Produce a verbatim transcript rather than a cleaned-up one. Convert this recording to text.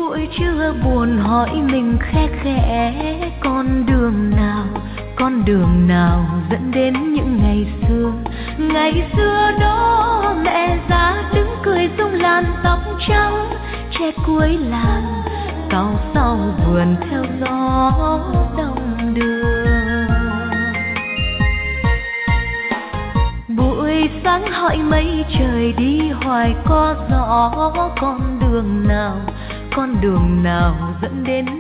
buổi trưa buồn hỏi mình khẽ khẽ, con đường nào, con đường nào dẫn đến những ngày xưa. Ngày xưa đó mẹ già đứng cười rung làn tóc trắng, che cuối làng cao sau vườn theo gió đông đưa. Buổi sáng hỏi mây trời đi hoài có gió, con đường nào, con đường nào dẫn đến